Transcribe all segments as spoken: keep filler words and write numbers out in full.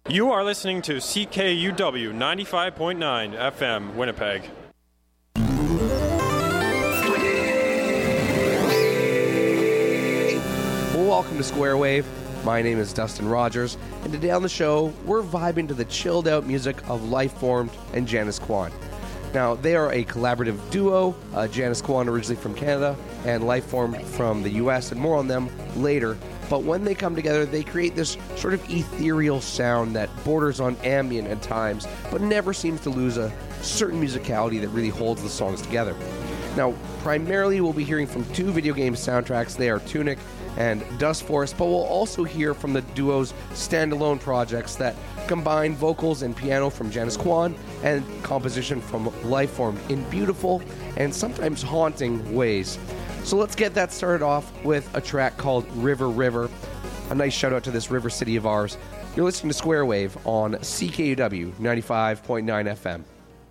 You are listening to C K U W ninety-five point nine F M, Winnipeg. Welcome to Square Wave. My name is Dustin Rogers, and today on the show, we're vibing to the chilled-out music of Lifeformed and Janice Kwan. Now, they are a collaborative duo, uh, Janice Kwan originally from Canada, and Lifeformed from the U S, and more on them later. But when they come together, they create this sort of ethereal sound that borders on ambient at times, but never seems to lose a certain musicality that really holds the songs together. Now, primarily we'll be hearing from two video game soundtracks. They are Tunic and Dust Forest, but we'll also hear from the duo's standalone projects that combine vocals and piano from Janice Kwan and composition from Lifeformed in beautiful and sometimes haunting ways. So let's get that started off with a track called River River. A nice shout out to this river city of ours. You're listening to Square Wave on C K U W ninety-five point nine F M.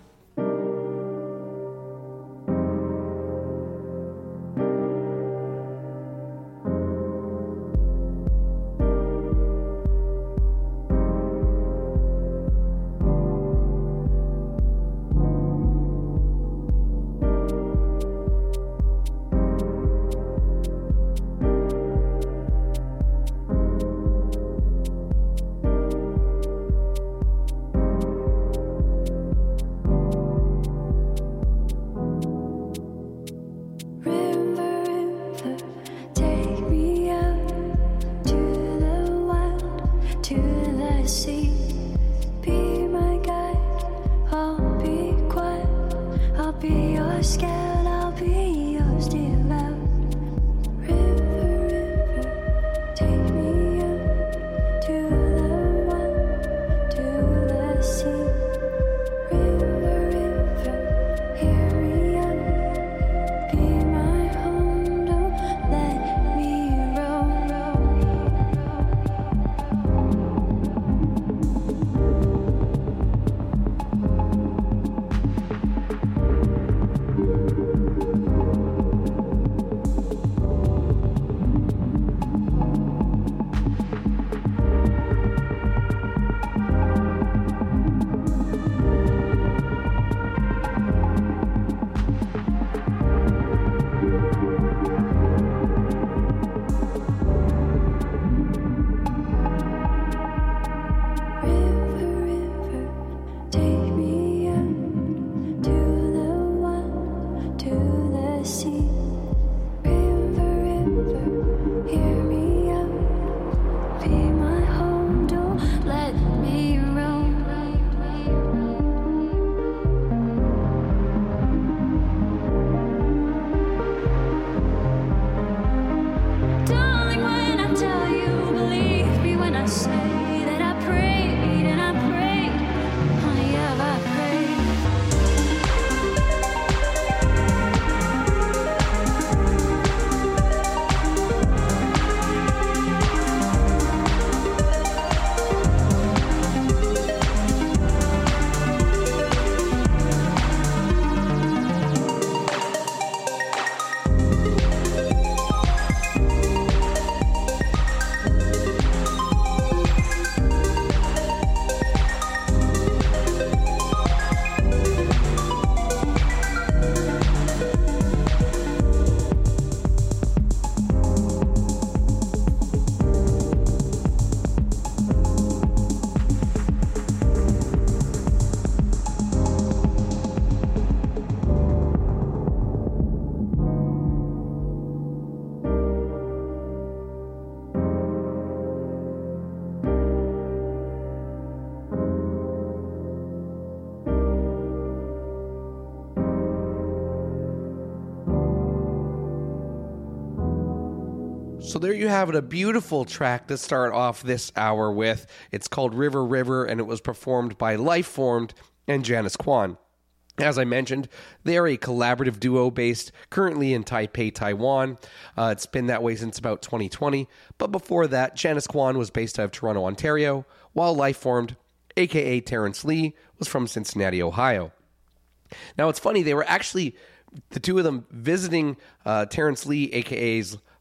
So there you have it, a beautiful track to start off this hour with. It's called River River, and it was performed by Lifeformed and Janice Kwan. As I mentioned, they are a collaborative duo based currently in Taipei, Taiwan. Uh, it's been that way since about twenty twenty. But before that, Janice Kwan was based out of Toronto, Ontario, while Lifeformed, a k a. Terrence Lee, was from Cincinnati, Ohio. Now, it's funny, they were actually, the two of them, visiting uh, Terrence Lee, a k a.'s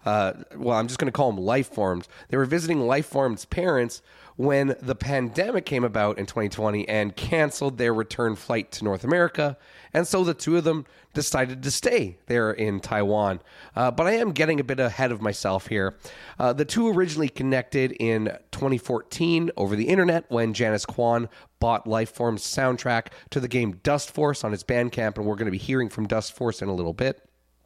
uh, well, I'm just going to call them Lifeformed. They were visiting Lifeformed's parents when the pandemic came about in twenty twenty and canceled their return flight to North America. And so the two of them decided to stay there in Taiwan. Uh, but I am getting a bit ahead of myself here. Uh, the two originally connected in twenty fourteen over the internet when Janice Kwan bought Lifeform's soundtrack to the game Dust Force on his Bandcamp, and we're going to be hearing from Dust Force in a little bit.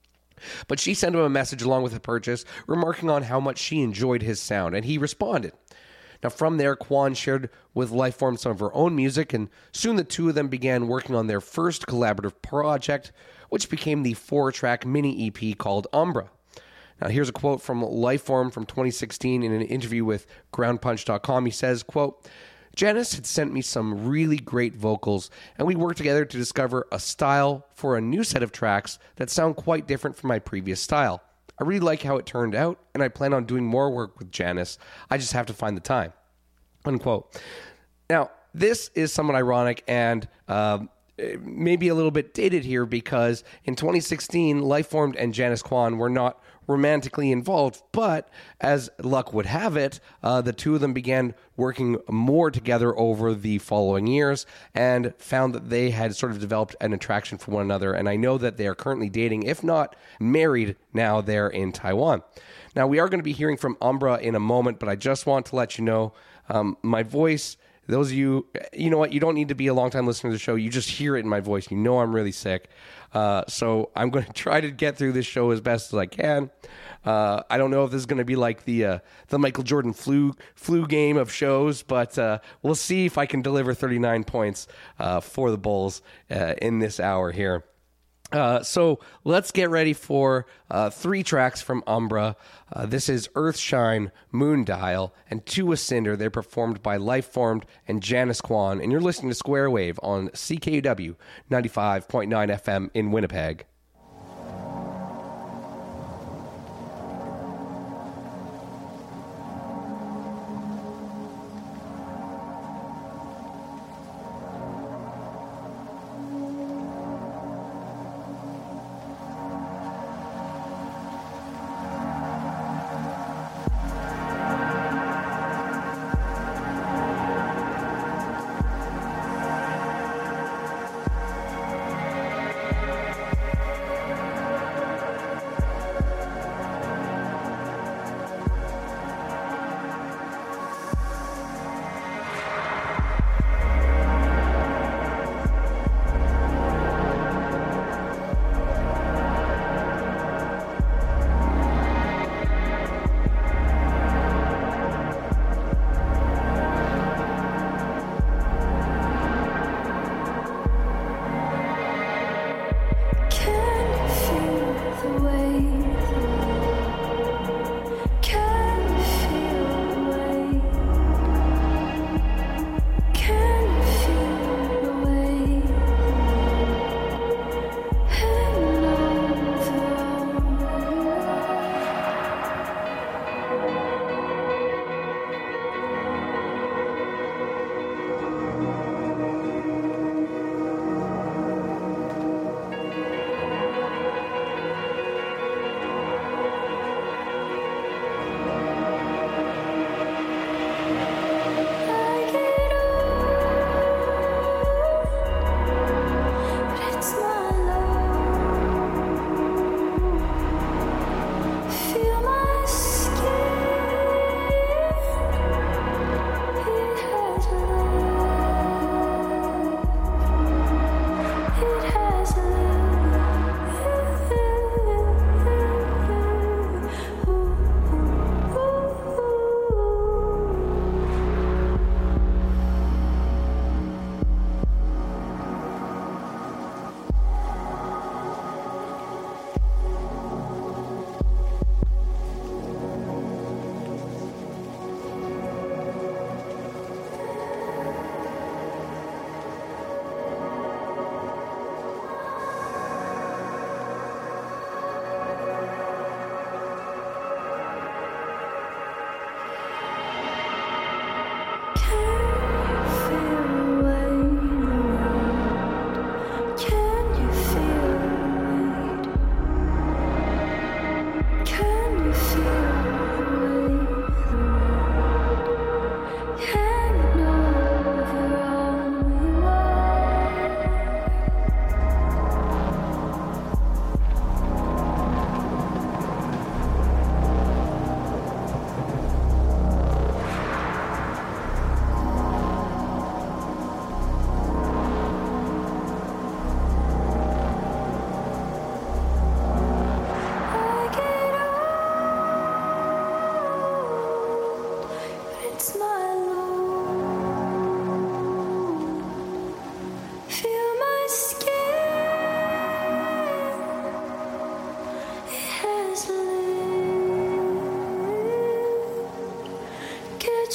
But she sent him a message along with the purchase, remarking on how much she enjoyed his sound, and he responded. Now, from there, Kwan shared with Lifeform some of her own music, and soon the two of them began working on their first collaborative project, which became the four-track mini-E P called Umbra. Now, here's a quote from Lifeform from twenty sixteen in an interview with ground punch dot com. He says, quote, Janice had sent me some really great vocals, and we worked together to discover a style for a new set of tracks that sound quite different from my previous style. I really like how it turned out, and I plan on doing more work with Janice. I just have to find the time. Unquote. Now, this is somewhat ironic and um, maybe a little bit dated here because in twenty sixteen, Lifeformed and Janice Kwan were not romantically involved, but as luck would have it, uh, the two of them began working more together over the following years and found that they had sort of developed an attraction for one another. And I know that they are currently dating, if not married, now there in Taiwan. Now, we are going to be hearing from Umbra in a moment, but I just want to let you know um, my voice. Those of you, you know what, you don't need to be a long-time listener to the show. You just hear it in my voice. You know I'm really sick. Uh, so I'm going to try to get through this show as best as I can. Uh, I don't know if this is going to be like the uh, the Michael Jordan flu flu game of shows, but uh, we'll see if I can deliver thirty-nine points uh, for the Bulls uh, in this hour here. Uh, so let's get ready for uh, three tracks from Umbra. Uh, this is Earthshine, Moondial, and To a Cinder. They're performed by Lifeformed and Janice Kwan, and you're listening to Square Wave on C K U W ninety-five point nine F M in Winnipeg.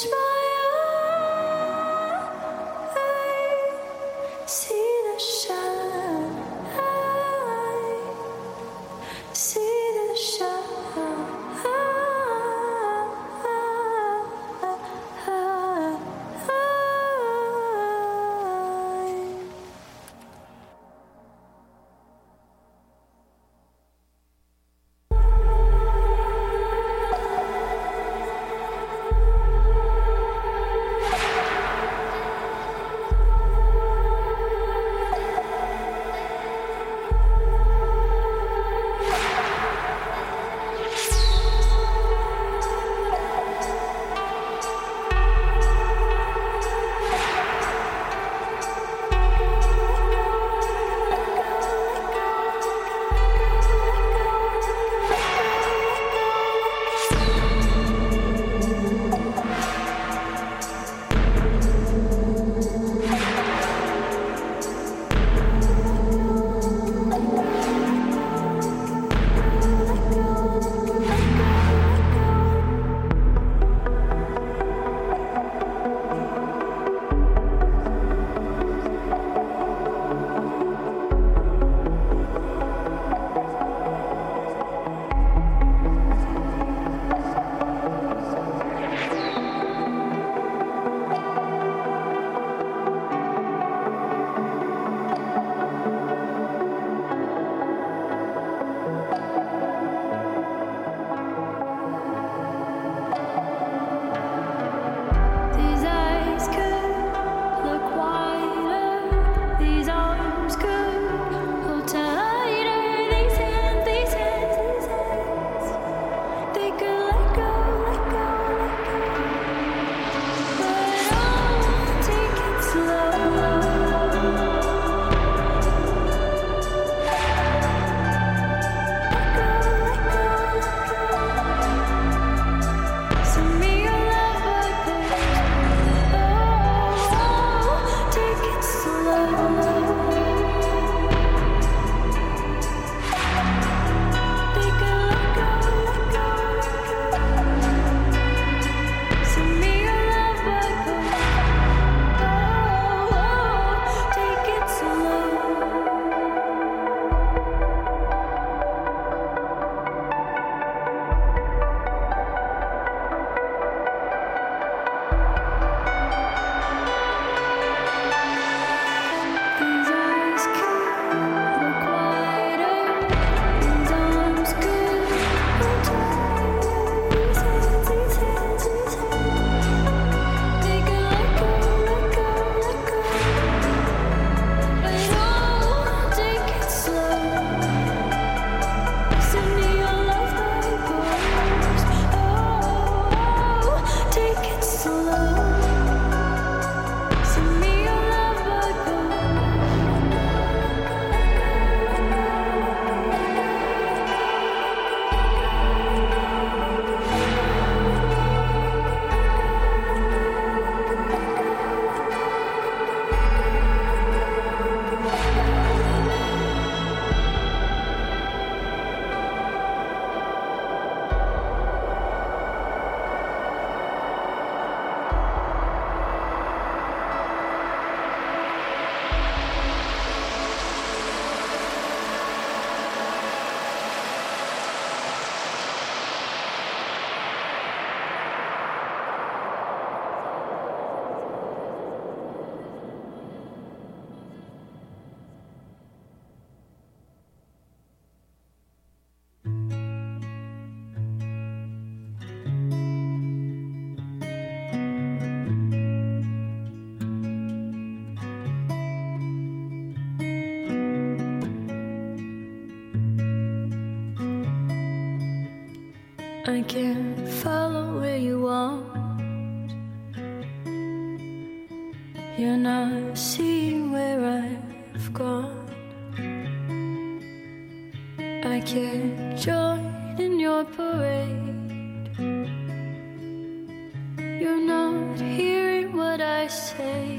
I can't follow where you want. You're not seeing where I've gone. I can't join in your parade. You're not hearing what I say.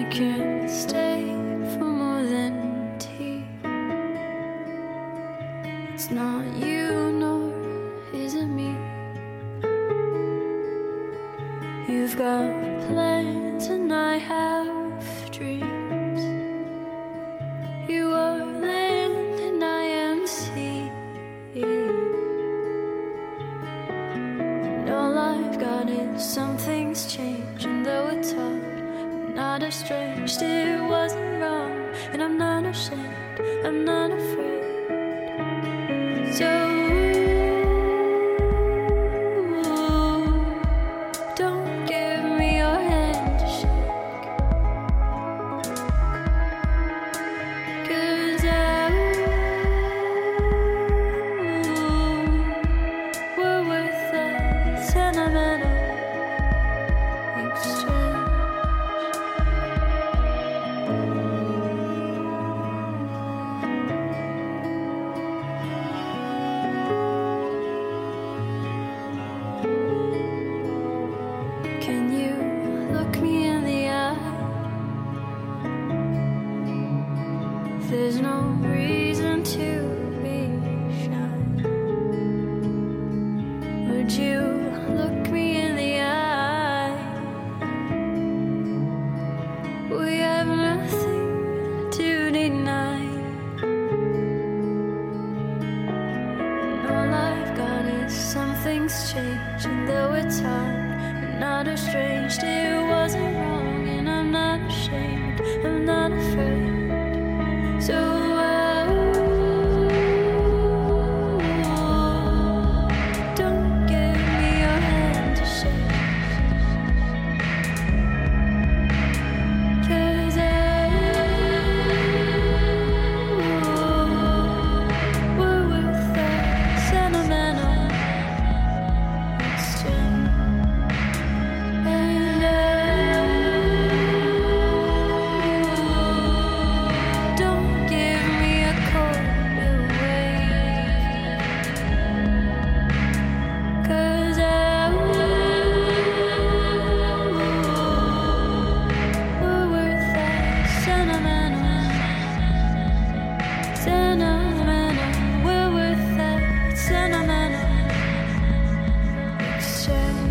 can't stay for more than tea. It's not you, nor is it me. You've got plans and I have dreams. You are land and I am sea. And all I've got is some things change, and though it's hard, I'm not estranged. It wasn't wrong, and I'm not ashamed, I'm not afraid. So don't give me your hand to shake, 'cause I we're worth a sentimental exchange. Can you look me in the eye? There's no reason to be shy. Would you look me in the eye? We have nothing to deny. And all I've got is some things change, and though it's hard, I'm not estranged. It wasn't wrong, and I'm not ashamed, I'm not afraid. So I don't give me your hand to shake, 'cause I we're worth a sentimental exchange. And I don't give me a cold away, 'cause I we're worth a sentimental, sentimental, we're worth a sentimental exchange.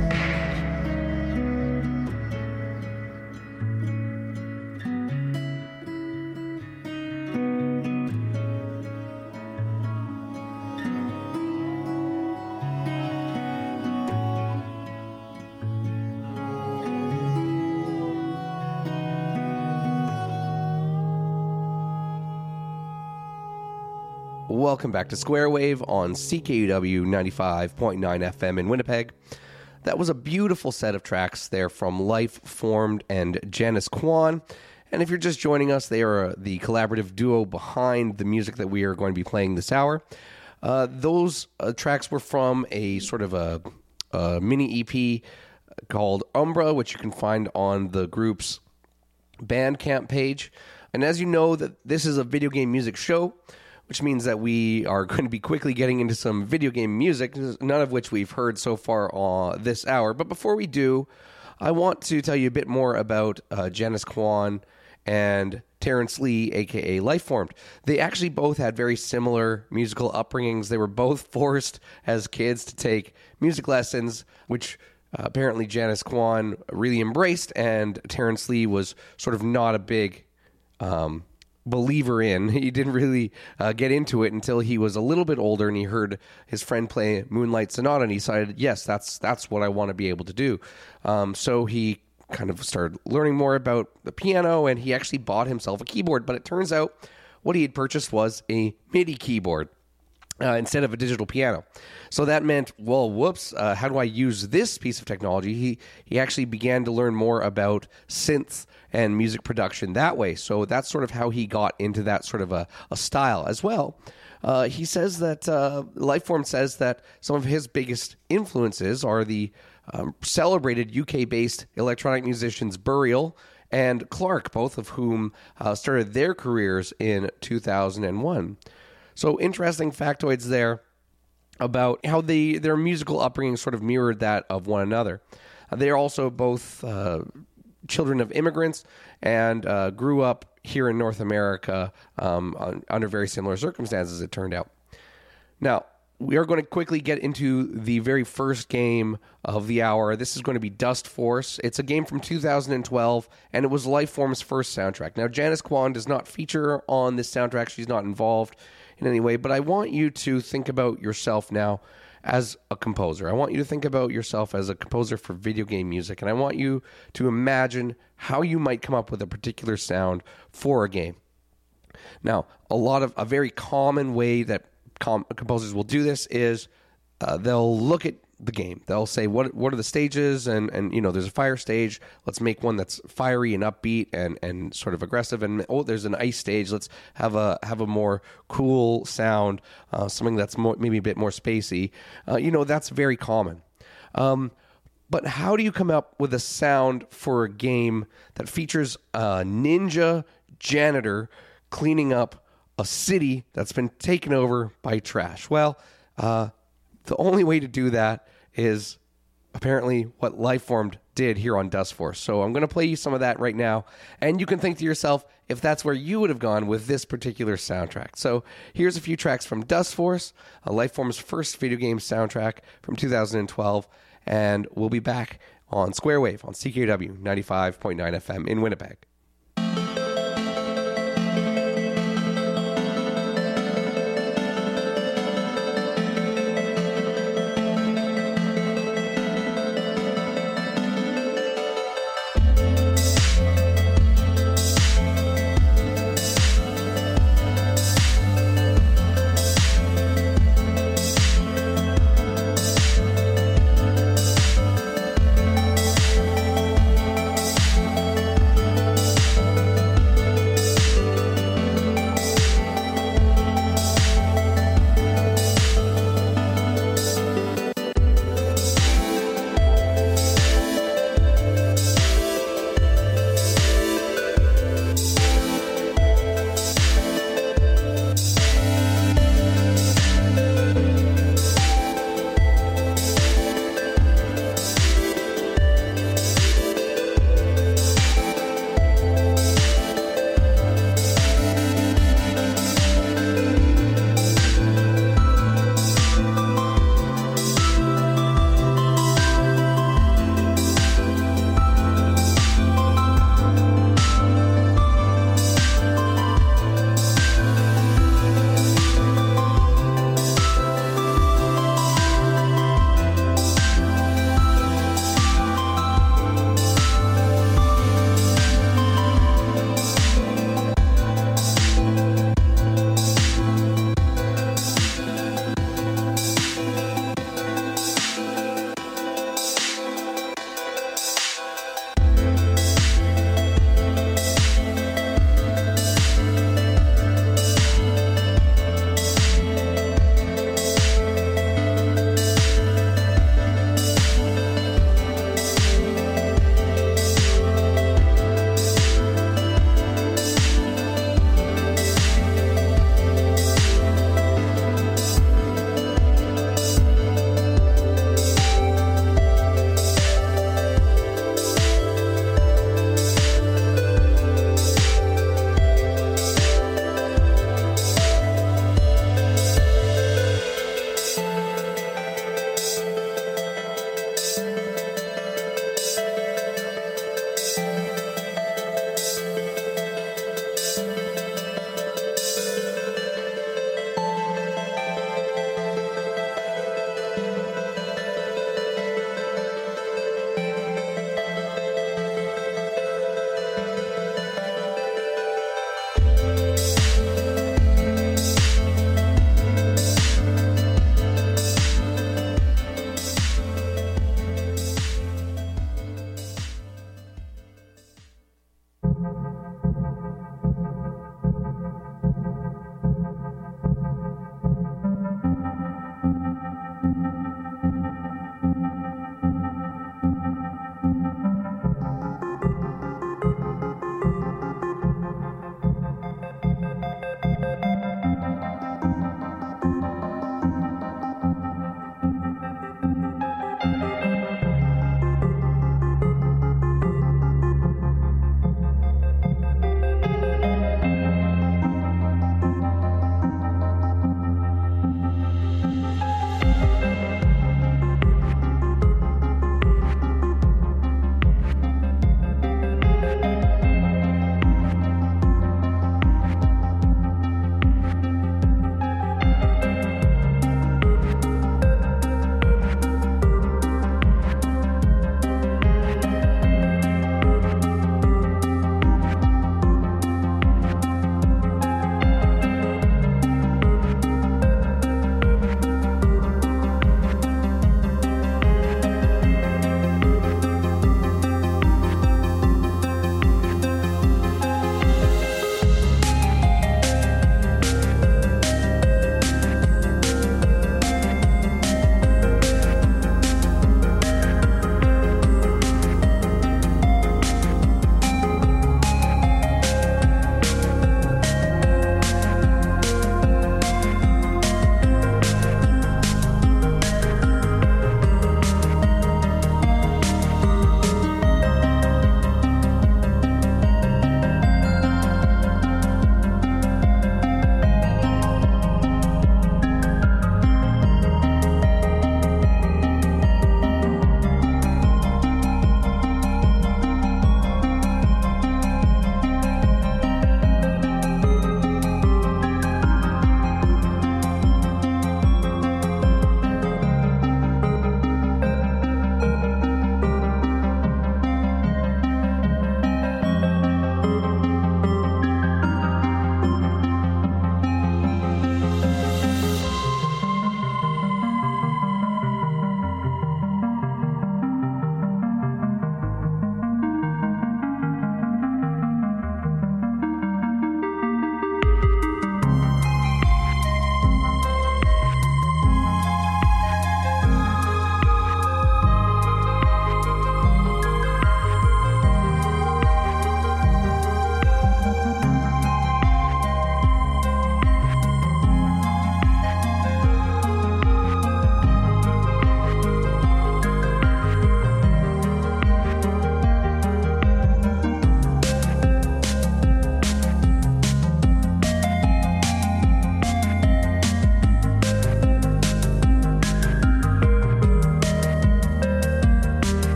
Welcome back to Square Wave on C K U W ninety-five point nine F M in Winnipeg. That was a beautiful set of tracks there from Life Formed and Janice Kwan. And if you're just joining us, they are the collaborative duo behind the music that we are going to be playing this hour. Uh, those uh, tracks were from a sort of a, a mini E P called Umbra, which you can find on the group's Bandcamp page. And as you know, that this is a video game music show, which means that we are going to be quickly getting into some video game music, none of which we've heard so far on this hour. But before we do, I want to tell you a bit more about uh, Janice Kwan and Terrence Lee, a k a. Lifeformed. They actually both had very similar musical upbringings. They were both forced as kids to take music lessons, which uh, apparently Janice Kwan really embraced, and Terrence Lee was sort of not a big Um, believer in. He didn't really uh, get into it until he was a little bit older, and he heard his friend play Moonlight Sonata, and he decided, yes, that's that's what I want to be able to do. Um, so he kind of started learning more about the piano, and he actually bought himself a keyboard. But it turns out what he had purchased was a MIDI keyboard uh, instead of a digital piano. So that meant, well, whoops, uh, how do I use this piece of technology? He he actually began to learn more about synths and music production that way. So that's sort of how he got into that sort of a, a style as well. Uh, he says that, uh, Lifeform says that some of his biggest influences are the um, celebrated U K-based electronic musicians Burial and Clark, both of whom uh, started their careers in two thousand one. So interesting factoids there about how they, their musical upbringing sort of mirrored that of one another. Uh, they are also both uh, children of immigrants and uh, grew up here in North America um, on, under very similar circumstances, it turned out. Now, we are going to quickly get into the very first game of the hour. This is going to be Dust Force. It's a game from two thousand twelve, and it was Lifeform's first soundtrack. Now, Janice Kwan does not feature on this soundtrack. She's not involved in any way, but I want you to think about yourself now as a composer. I want you to think about yourself as a composer for video game music, and I want you to imagine how you might come up with a particular sound for a game. Now, a lot of a very common way that Com- composers will do this is uh, they'll look at the game. They'll say, what what are the stages? And, and you know, there's a fire stage. Let's make one that's fiery and upbeat and, and sort of aggressive. And, oh, there's an ice stage. Let's have a have a more cool sound, uh, something that's more, maybe a bit more spacey. Uh, you know, that's very common. Um, but how do you come up with a sound for a game that features a ninja janitor cleaning up a city that's been taken over by trash? Well, uh, the only way to do that is apparently what Lifeform did here on Dust Force. So I'm going to play you some of that right now, and you can think to yourself if that's where you would have gone with this particular soundtrack. So here's a few tracks from Dust Force, uh, Lifeform's first video game soundtrack from two thousand twelve, and we'll be back on Square Wave on C K W ninety-five point nine F M in Winnipeg.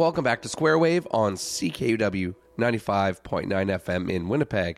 welcome back to Square Wave on C K U W ninety-five point nine F M in Winnipeg.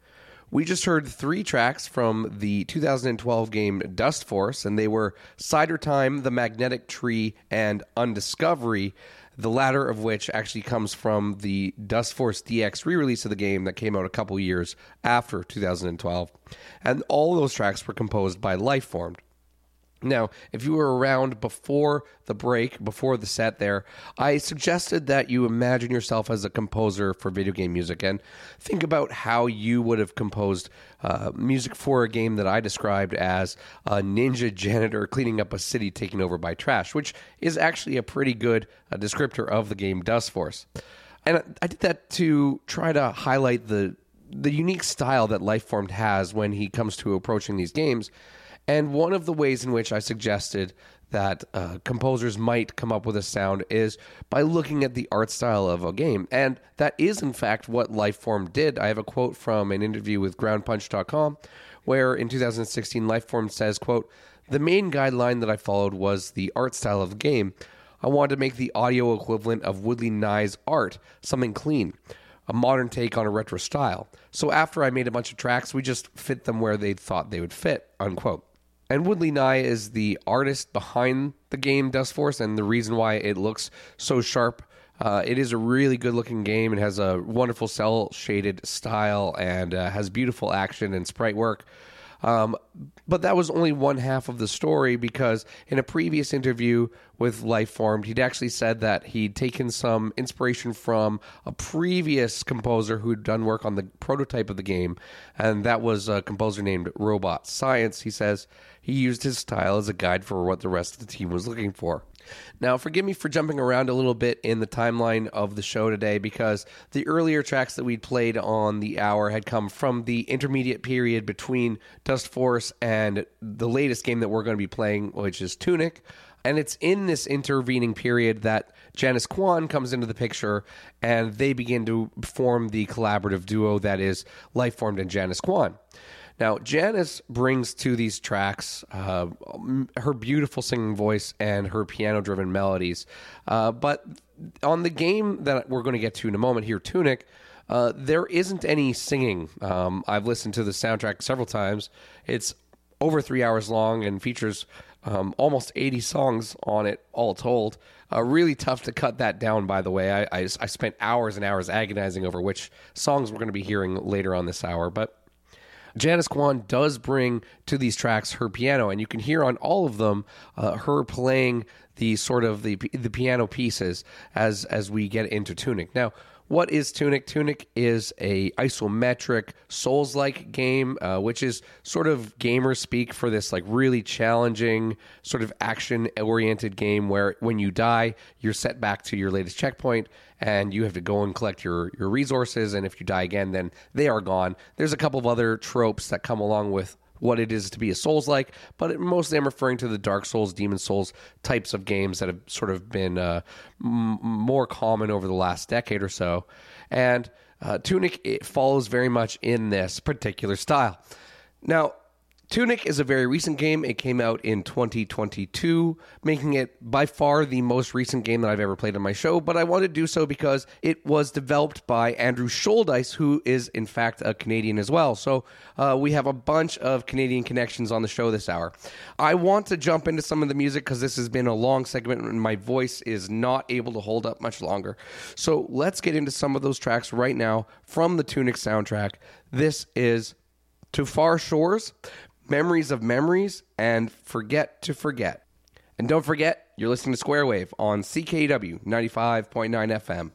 We just heard three tracks from the two thousand twelve game Dustforce, and they were Cider Time, The Magnetic Tree, and Undiscovery, the latter of which actually comes from the Dustforce D X re-release of the game that came out a couple years after two thousand twelve. And all those tracks were composed by Lifeformed. Now, if you were around before the break, before the set there, I suggested that you imagine yourself as a composer for video game music and think about how you would have composed uh, music for a game that I described as a ninja janitor cleaning up a city taken over by trash, which is actually a pretty good uh, descriptor of the game Dustforce. And I did that to try to highlight the the unique style that Lifeformed has when he comes to approaching these games. And one of the ways in which I suggested that uh, composers might come up with a sound is by looking at the art style of a game. And that is, in fact, what Lifeformed did. I have a quote from an interview with ground punch dot com where in two thousand sixteen, Lifeformed says, quote, "The main guideline that I followed was the art style of the game. I wanted to make the audio equivalent of Woodley Nye's art, something clean, a modern take on a retro style. So after I made a bunch of tracks, we just fit them where they thought they would fit," unquote. And Woodley Nye is the artist behind the game Dustforce, and the reason why it looks so sharp. Uh, it is a really good-looking game. It has a wonderful cel-shaded style and uh, has beautiful action and sprite work. Um, but that was only one half of the story, because in a previous interview with Lifeformed, he'd actually said that he'd taken some inspiration from a previous composer who'd done work on the prototype of the game, and that was a composer named Robot Science. He says he used his style as a guide for what the rest of the team was looking for. Now, forgive me for jumping around a little bit in the timeline of the show today, because the earlier tracks that we'd played on the hour had come from the intermediate period between Dustforce and the latest game that we're going to be playing, which is Tunic. And it's in this intervening period that Janice Kwan comes into the picture, and they begin to form the collaborative duo that is Lifeformed and Janice Kwan. Now, Janice brings to these tracks uh, her beautiful singing voice and her piano-driven melodies. Uh, but on the game that we're going to get to in a moment here, Tunic, uh, there isn't any singing. Um, I've listened to the soundtrack several times. It's over three hours long and features um, almost eighty songs on it, all told. Uh, really tough to cut that down, by the way. I, I, I spent hours and hours agonizing over which songs we're going to be hearing later on this hour, but Janice Kwan does bring to these tracks her piano, and you can hear on all of them uh, her playing the sort of the the piano pieces as as we get into Tunic. Now, what is Tunic? Tunic is a isometric Souls-like game, uh, which is sort of gamer speak for this like really challenging sort of action-oriented game where when you die, you're set back to your latest checkpoint, and you have to go and collect your, your resources, and if you die again, then they are gone. There's a couple of other tropes that come along with what it is to be a Souls-like, but it, mostly I'm referring to the Dark Souls, Demon Souls types of games that have sort of been uh, m- more common over the last decade or so. And uh, Tunic, it follows very much in this particular style. Now, Tunic is a very recent game. It came out in twenty twenty-two, making it by far the most recent game that I've ever played on my show, but I wanted to do so because it was developed by Andrew Scholdice, who is, in fact, a Canadian as well. So uh, we have a bunch of Canadian connections on the show this hour. I want to jump into some of the music because this has been a long segment and my voice is not able to hold up much longer. So let's get into some of those tracks right now from the Tunic soundtrack. This is To Far Shores, Memories of Memories, and Forget to Forget. And don't forget, you're listening to Square Wave on C K W ninety-five point nine F M.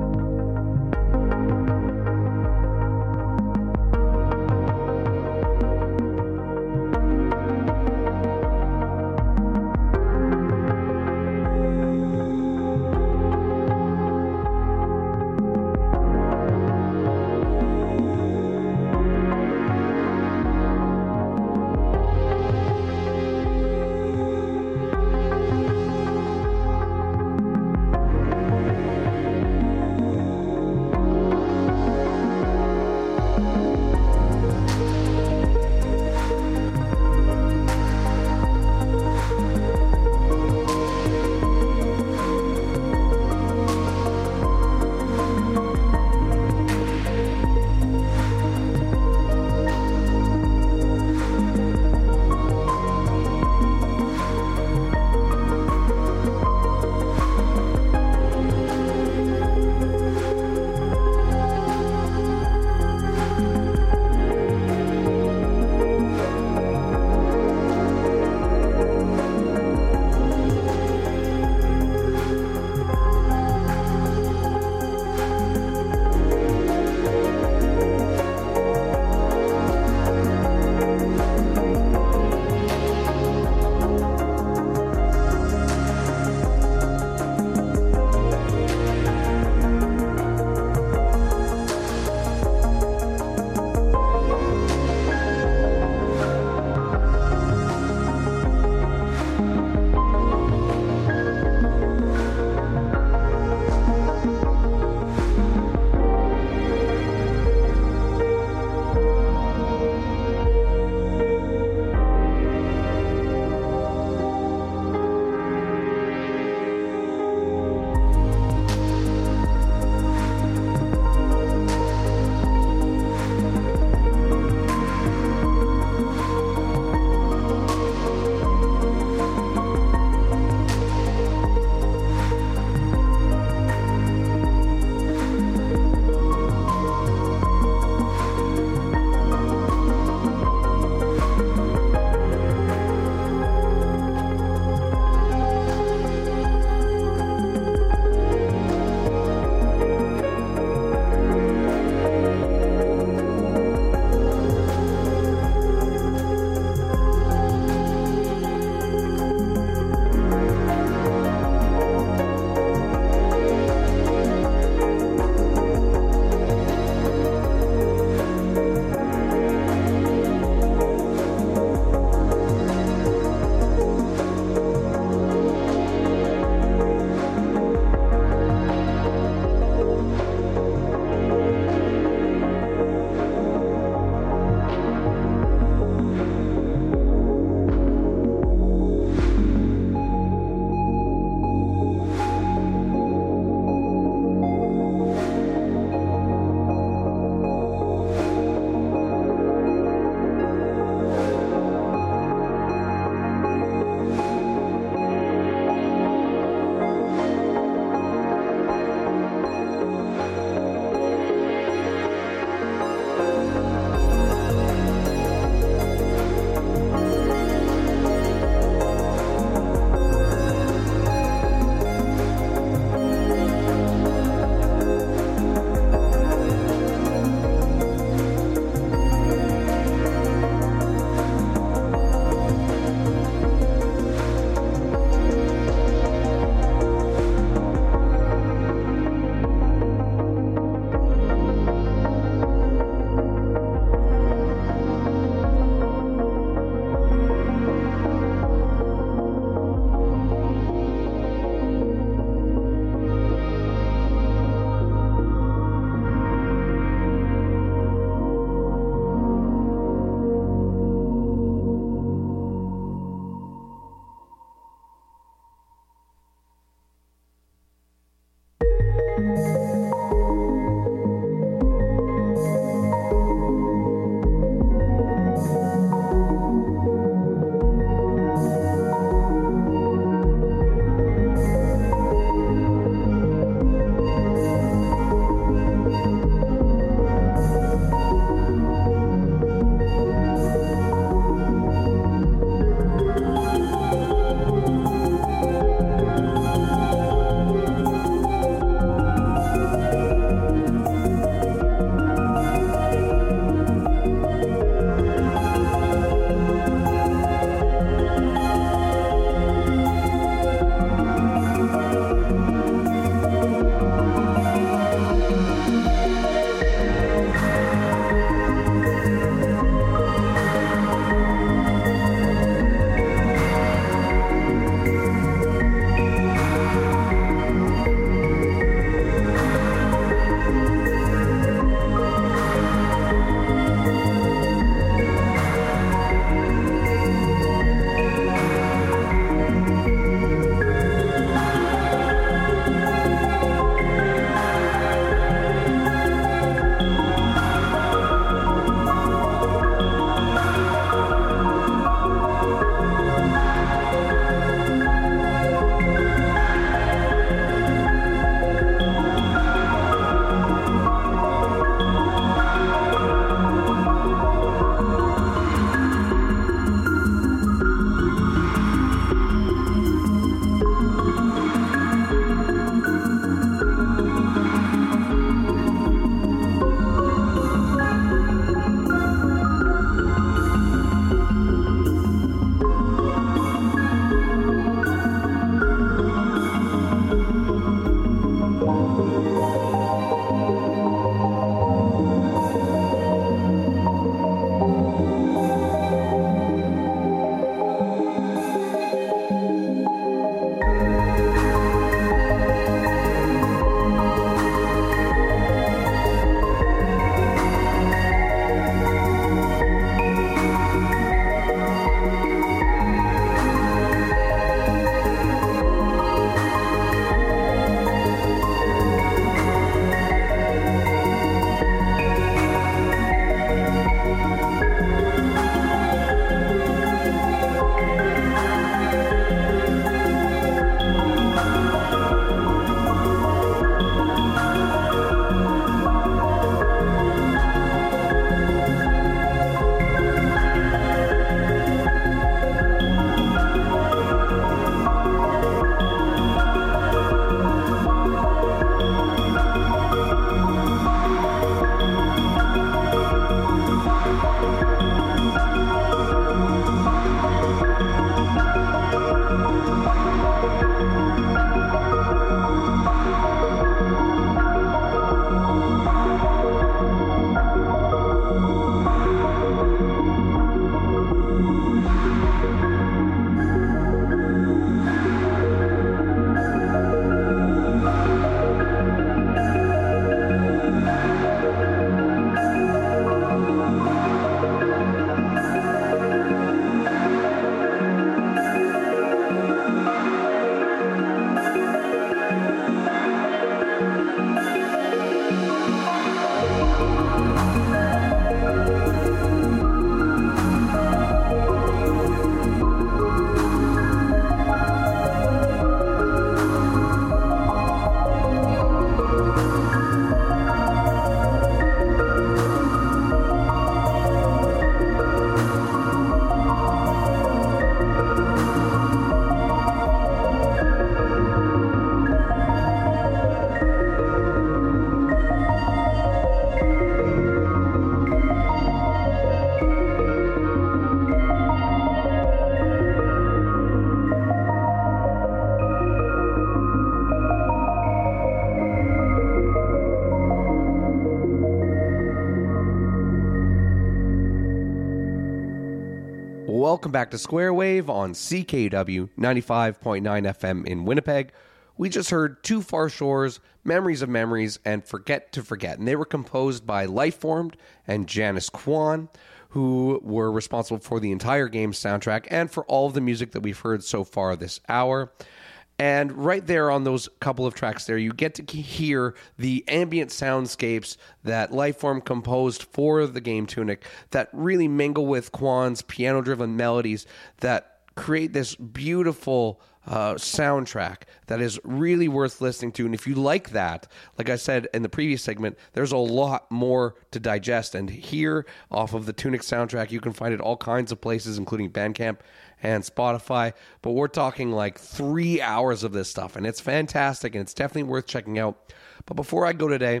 Welcome back to Square Wave on C K W ninety-five point nine F M in Winnipeg. We just heard Too Far Shores, Memories of Memories, and Forget to Forget. And they were composed by Lifeformed and Janice Kwan, who were responsible for the entire game's soundtrack and for all of the music that we've heard so far this hour. And right there on those couple of tracks there, you get to hear the ambient soundscapes that Lifeform composed for the game Tunic that really mingle with Kwan's piano-driven melodies that create this beautiful uh, soundtrack that is really worth listening to. And if you like that, like I said in the previous segment, there's a lot more to digest. And here, off of the Tunic soundtrack, you can find it all kinds of places, including Bandcamp and Spotify, but we're talking like three hours of this stuff, and it's fantastic, and it's definitely worth checking out. But before I go today,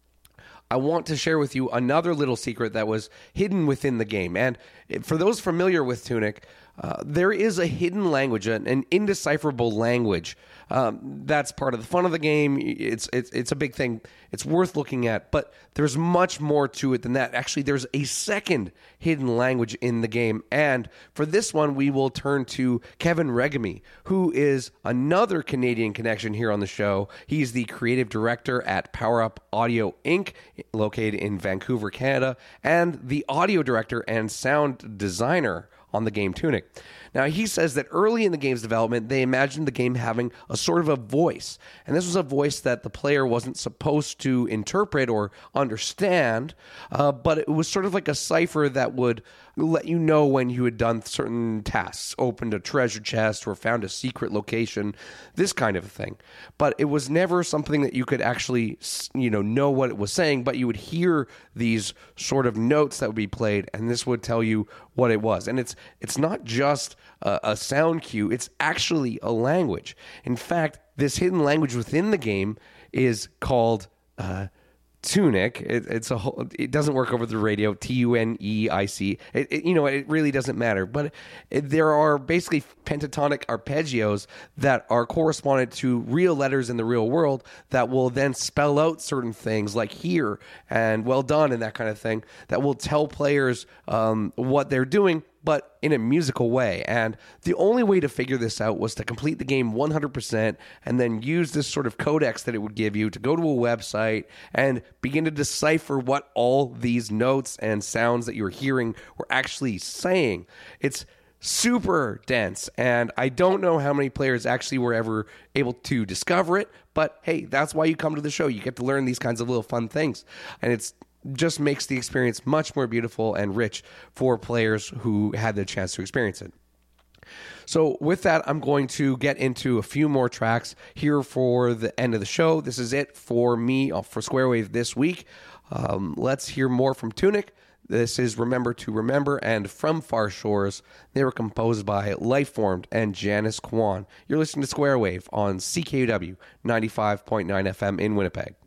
I want to share with you another little secret that was hidden within the game. And for those familiar with Tunic, uh, there is a hidden language, an, an indecipherable language. Um, that's part of the fun of the game. It's, it's it's a big thing. It's worth looking at, but there's much more to it than that. Actually, there's a second hidden language in the game, and for this one, we will turn to Kevin Regami, who is another Canadian connection here on the show. He's the creative director at Power Up Audio Incorporated, located in Vancouver, Canada, and the audio director and sound designer on the game Tunic. Now, he says that early in the game's development, they imagined the game having a sort of a voice. And this was a voice that the player wasn't supposed to interpret or understand, uh, but it was sort of like a cipher that would let you know when you had done certain tasks, opened a treasure chest or found a secret location, this kind of a thing. But it was never something that you could actually, you know, know what it was saying, but you would hear these sort of notes that would be played, and this would tell you what it was. And it's it's not just a, a sound cue, it's actually a language. In fact, this hidden language within the game is called uh, Tunic. It, it's a whole, it doesn't work over the radio. T U N E I C. It, it, you know, it really doesn't matter. But it, there are basically pentatonic arpeggios that are corresponded to real letters in the real world that will then spell out certain things like here and well done and that kind of thing that will tell players um, what they're doing, but in a musical way. And the only way to figure this out was to complete the game one hundred percent and then use this sort of codex that it would give you to go to a website and begin to decipher what all these notes and sounds that you're hearing were actually saying. It's super dense, and I don't know how many players actually were ever able to discover it, but hey, that's why you come to the show. You get to learn these kinds of little fun things, and it's just makes the experience much more beautiful and rich for players who had the chance to experience it. So with that, I'm going to get into a few more tracks here for the end of the show. This is it for me for Square Wave this week. Um, let's hear more from Tunic. This is Remember to Remember and From Far Shores. They were composed by Lifeformed and Janice Kwan. You're listening to Square Wave on C K W ninety-five point nine F M in Winnipeg.